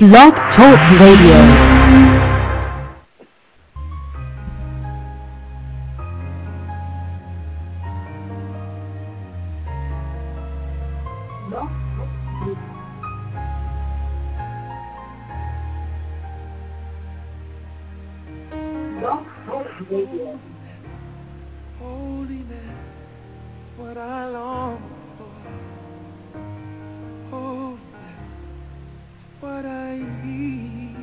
Blog Talk Radio. Holiness, what I long for. Holiness, what I need.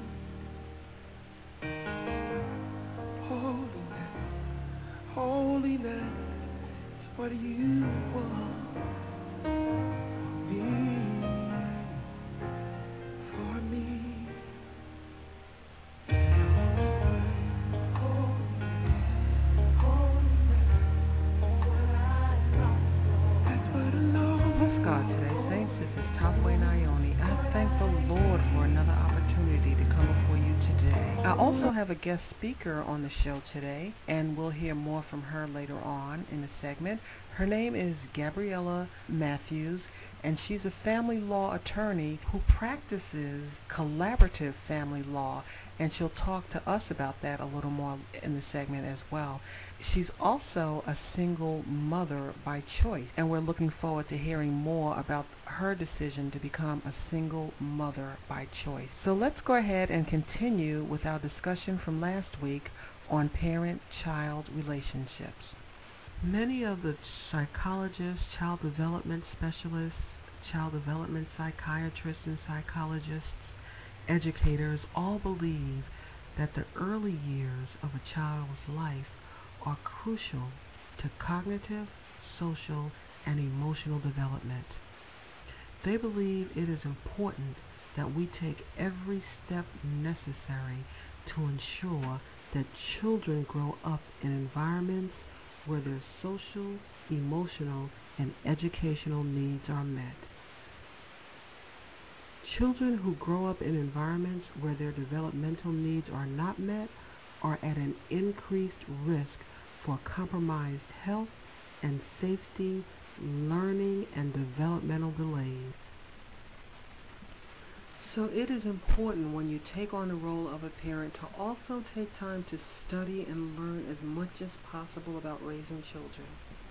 Holiness, holiness, is what you want for me. Bless God today, saints. This is Topway Naomi. I thank the Lord for another opportunity to come before you today. I also have a guest speaker on the show today, and we'll hear more from her later on in the segment. Her name is Gabriella Matthews, and she's a family law attorney who practices collaborative family law, and she'll talk to us about that a little more in the segment as well. She's also a single mother by choice, and we're looking forward to hearing more about her decision to become a single mother by choice. So let's go ahead and continue with our discussion from last week on parent-child relationships. Many of the psychologists, child development specialists, child development psychiatrists and psychologists, educators all believe that the early years of a child's life are crucial to cognitive, social, and emotional development. They believe it is important that we take every step necessary to ensure that children grow up in environments where their social, emotional, and educational needs are met. Children who grow up in environments where their developmental needs are not met are at an increased risk for compromised health and safety, learning, and developmental delays. So it is important when you take on the role of a parent to also take time to study and learn as much as possible about raising children.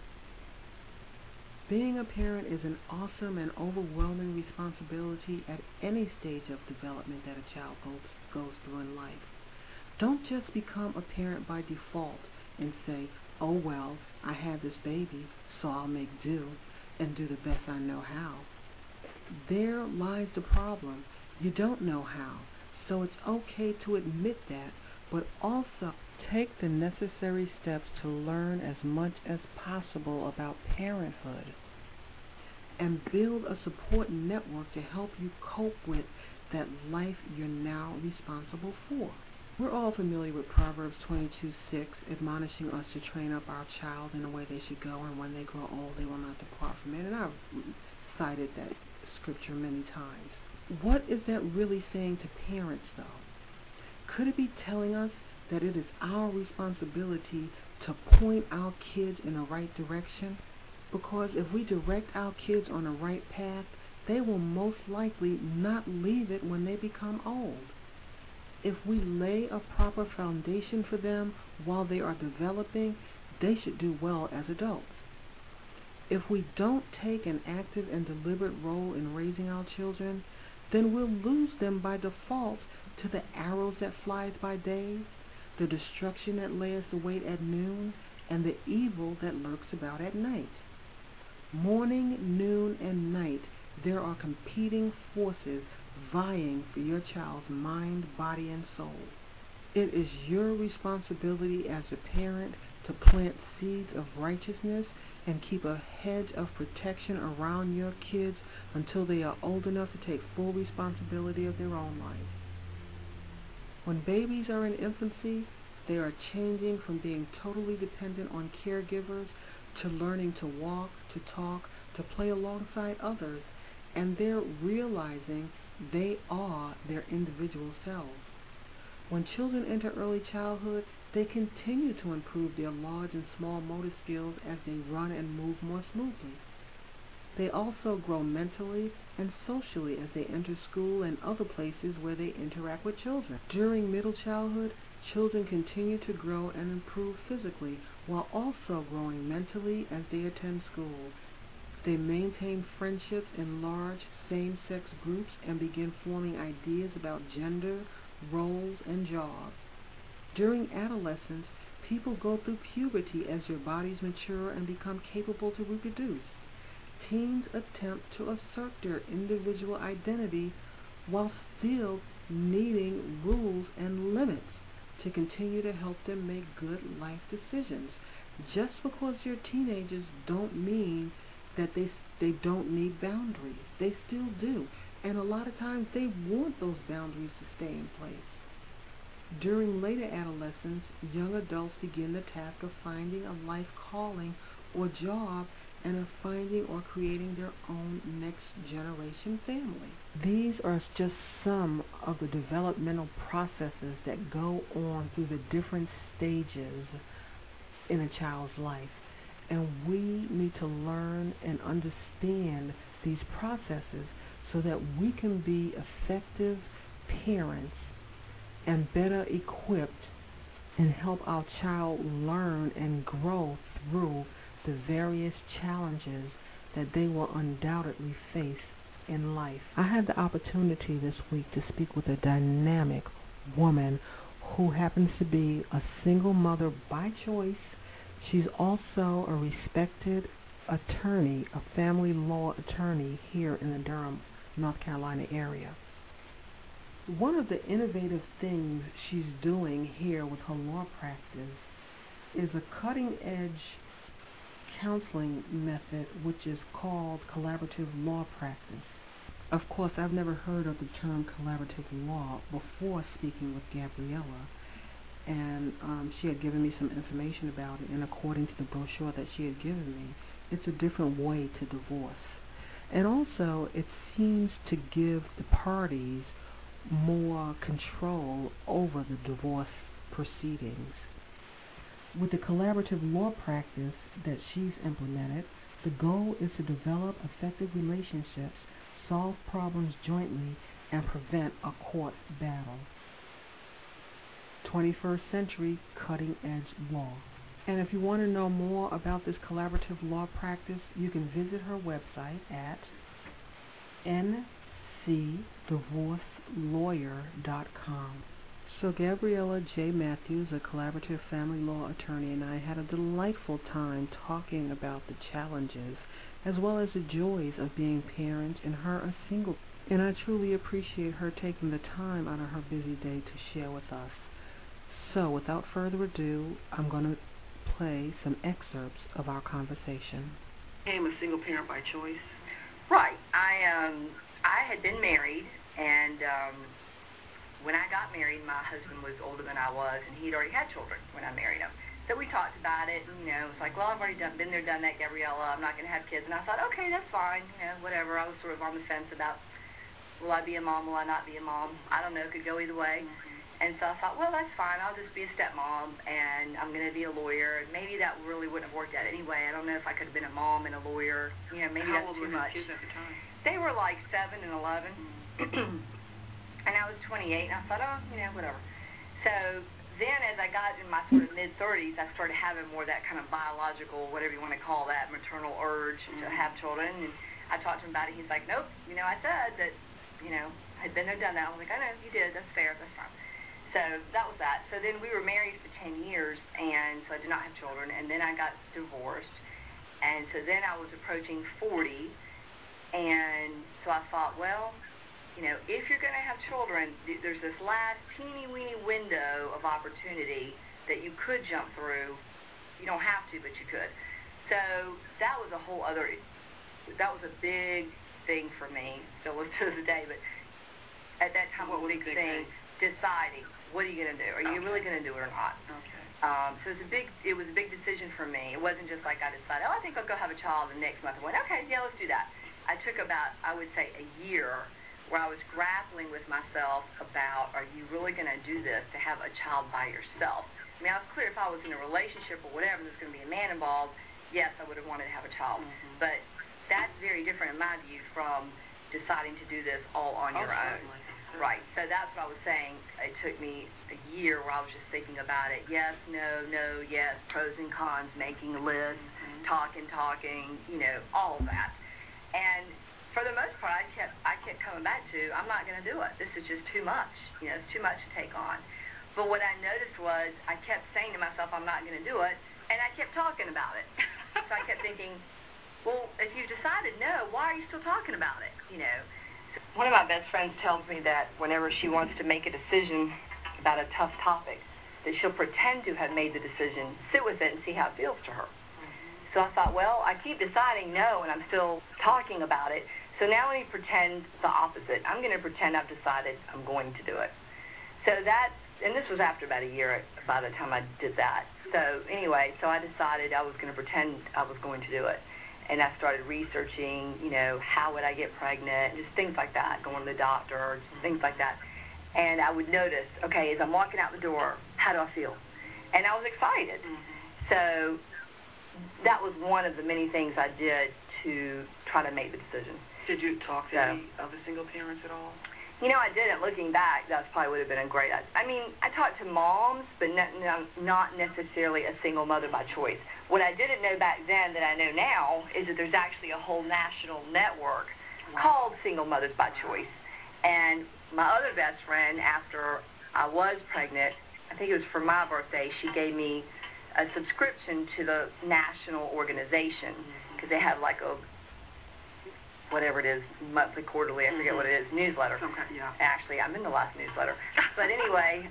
Being a parent is an awesome and overwhelming responsibility at any stage of development that a child goes through in life. Don't just become a parent by default and say, oh well, I had this baby, so I'll make do and do the best I know how. There lies the problem. You don't know how, so it's okay to admit that, but also take the necessary steps to learn as much as possible about parenthood and build a support network to help you cope with that life you're now responsible for. We're all familiar with Proverbs 22:6, admonishing us to train up our child in the way they should go, and when they grow old, they will not depart from it. And I've cited that scripture many times. What is that really saying to parents, though? Could it be telling us that it is our responsibility to point our kids in the right direction? Because if we direct our kids on the right path, they will most likely not leave it when they become old. If we lay a proper foundation for them while they are developing, they should do well as adults. If we don't take an active and deliberate role in raising our children, then we'll lose them by default to the arrows that fly by day, the destruction that lays await at noon, and the evil that lurks about at night. Morning, noon, and night, there are competing forces vying for your child's mind, body, and soul. It is your responsibility as a parent to plant seeds of righteousness and keep a hedge of protection around your kids until they are old enough to take full responsibility of their own life. When babies are in infancy, they are changing from being totally dependent on caregivers to learning to walk, to talk, to play alongside others, and they're realizing they are their individual selves. When children enter early childhood, they continue to improve their large and small motor skills as they run and move more smoothly. They also grow mentally and socially as they enter school and other places where they interact with children. During middle childhood, children continue to grow and improve physically while also growing mentally as they attend school. They maintain friendships in large same-sex groups and begin forming ideas about gender, roles, and jobs. During adolescence, people go through puberty as their bodies mature and become capable to reproduce. Teens attempt to assert their individual identity while still needing rules and limits to continue to help them make good life decisions. Just because you're teenagers don't mean that they don't need boundaries. They still do. And a lot of times they want those boundaries to stay in place. During later adolescence, young adults begin the task of finding a life calling or job and of finding or creating their own next generation family. These are just some of the developmental processes that go on through the different stages in a child's life. And we need to learn and understand these processes so that we can be effective parents and better equipped and help our child learn and grow through the various challenges that they will undoubtedly face in life. I had the opportunity this week to speak with a dynamic woman who happens to be a single mother by choice. She's also a respected attorney, a family law attorney here in the Durham, North Carolina area. One of the innovative things she's doing here with her law practice is a cutting-edge counseling method which is called collaborative law practice. Of course, I've never heard of the term collaborative law before speaking with Gabriella, and she had given me some information about it, and according to the brochure that she had given me, it's a different way to divorce. And also, it seems to give the parties more control over the divorce proceedings. With the collaborative law practice that she's implemented, the goal is to develop effective relationships, solve problems jointly, and prevent a court battle. 21st century cutting-edge law. And if you want to know more about this collaborative law practice, you can visit her website at ncdivorcelawyer.com. So Gabriella J. Matthews, a collaborative family law attorney, and I had a delightful time talking about the challenges as well as the joys of being parents and her a single. And I truly appreciate her taking the time out of her busy day to share with us. So without further ado, I'm going to play some excerpts of our conversation. I'm a single parent by choice. Right. I had been married, and when I got married, my husband was older than I was, and he'd already had children when I married him. So we talked about it, and, it was like, well, I've already been there, done that, Gabriella. I'm not going to have kids. And I thought, okay, that's fine, whatever. I was sort of on the fence about, will I be a mom, will I not be a mom? I don't know. It could go either way. Mm-hmm. And so I thought, well, that's fine. I'll just be a stepmom, and I'm going to be a lawyer. Maybe that really wouldn't have worked out anyway. I don't know if I could have been a mom and a lawyer. Maybe How that's old too were much. Kids at the time? They were like 7 and 11. Mm-hmm. And I was 28, and I thought, whatever. So then as I got in my sort of mid-30s, I started having more of that kind of biological, whatever you want to call that, maternal urge to have children. And I talked to him about it. He's like, nope, I said that, I'd been there, done that. I was like, I know, you did. That's fair. That's fine. So that was that. So then we were married for 10 years, and so I did not have children. And then I got divorced. And so then I was approaching 40, and so I thought, well, if you're going to have children, there's this last teeny-weeny window of opportunity that you could jump through. You don't have to, but you could. So that was that was a big thing for me, still is to this day, but at that time, what was a big thing, deciding, what are you going to do? Are you really going to do it or not? Okay. So it was a big decision for me. It wasn't just like I decided, I think I'll go have a child the next month. I went, okay, yeah, let's do that. I took about, I would say, a year where I was grappling with myself about, are you really going to do this to have a child by yourself? I mean, I was clear if I was in a relationship or whatever, there's going to be a man involved, yes, I would have wanted to have a child. Mm-hmm. But that's very different in my view from deciding to do this all on your own. Certainly. Right. So that's what I was saying. It took me a year where I was just thinking about it. Yes, no, yes, pros and cons, making lists, talking, all of that. And for the most part, I kept coming back to, I'm not going to do it. This is just too much. It's too much to take on. But what I noticed was I kept saying to myself, I'm not going to do it, and I kept talking about it. So I kept thinking, well, if you've decided no, why are you still talking about it? One of my best friends tells me that whenever she wants to make a decision about a tough topic, that she'll pretend to have made the decision, sit with it, and see how it feels to her. So I thought, well, I keep deciding no, and I'm still talking about it, so now let me pretend the opposite. I'm going to pretend I've decided I'm going to do it. So and this was after about a year by the time I did that. So anyway, so I decided I was going to pretend I was going to do it. And I started researching, how would I get pregnant, just things like that, going to the doctor, just things like that. And I would notice, okay, as I'm walking out the door, how do I feel? And I was excited. So that was one of the many things I did to try to make the decision. Did you talk to any other single parents at all? I didn't. Looking back, that probably would have been a great idea. I mean, I talked to moms, but not necessarily a single mother by choice. What I didn't know back then that I know now is that there's actually a whole national network called Single Mothers by Choice. And my other best friend, after I was pregnant, I think it was for my birthday, she gave me a subscription to the national organization because they have like a whatever it is, monthly, quarterly, I forget what it is, newsletter. Okay, yeah. Actually, I'm in the last newsletter. But anyway,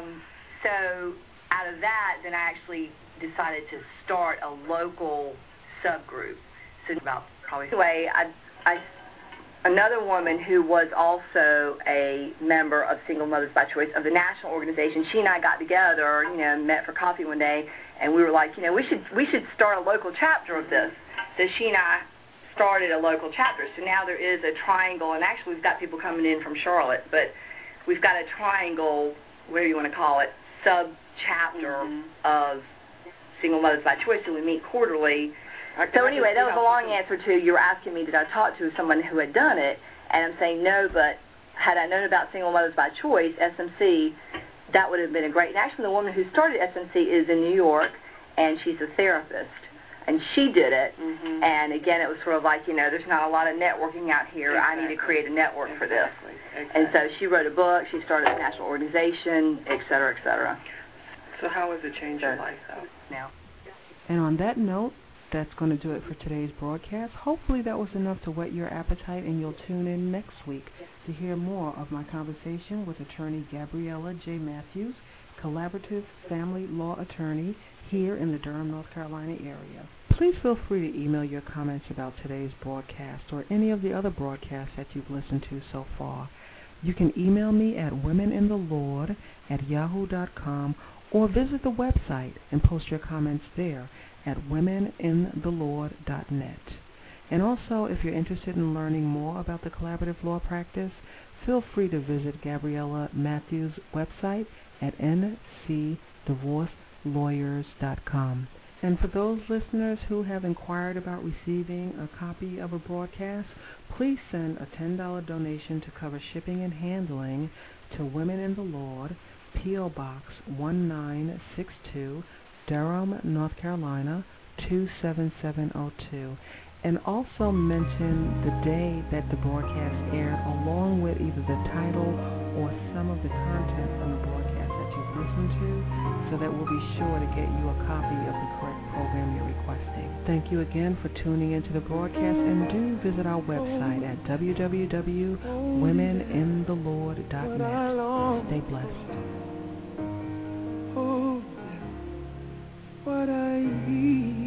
so out of that, then I actually decided to start a local subgroup. So about probably anyway, another woman who was also a member of Single Mothers by Choice of the national organization, she and I got together, met for coffee one day, and we were like, we should start a local chapter of this. So she and I started a local chapter. So now there is a triangle, and actually we've got people coming in from Charlotte, but we've got a triangle, whatever you want to call it, sub-chapter of Single Mothers by Choice, so we meet quarterly. So anyway, that was a long answer to you were asking me, did I talk to someone who had done it, and I'm saying no, but had I known about Single Mothers by Choice, SMC, that would have been a great, and actually the woman who started SMC is in New York, and she's a therapist. And she did it, and again, it was sort of like, there's not a lot of networking out here. I need to create a network for this. And so she wrote a book, she started a national organization, et cetera, et cetera. So how has it changed your life, though? Now. And on that note, that's going to do it for today's broadcast. Hopefully that was enough to whet your appetite, and you'll tune in next week to hear more of my conversation with attorney Gabriella J. Matthews, collaborative family law attorney here in the Durham, North Carolina area. Please feel free to email your comments about today's broadcast or any of the other broadcasts that you've listened to so far. You can email me at womeninthelord@yahoo.com or visit the website and post your comments there at womeninthelord.net. And also, if you're interested in learning more about the collaborative law practice, feel free to visit Gabriella Matthews' website at ncdivorcelawyers.com. And for those listeners who have inquired about receiving a copy of a broadcast, please send a $10 donation to cover shipping and handling to Women in the Lord, P.O. Box 1962, Durham, North Carolina 27702. And also mention the day that the broadcast aired, along with either the title or some of the content from the broadcast that you've listened to, so that we'll be sure to get you a copy of the correct program you're requesting. Thank you again for tuning into the broadcast, and do visit our website at www.womeninTheLord.net. Stay blessed. Oh, what I need.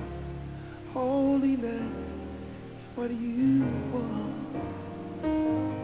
Holiness, what you want.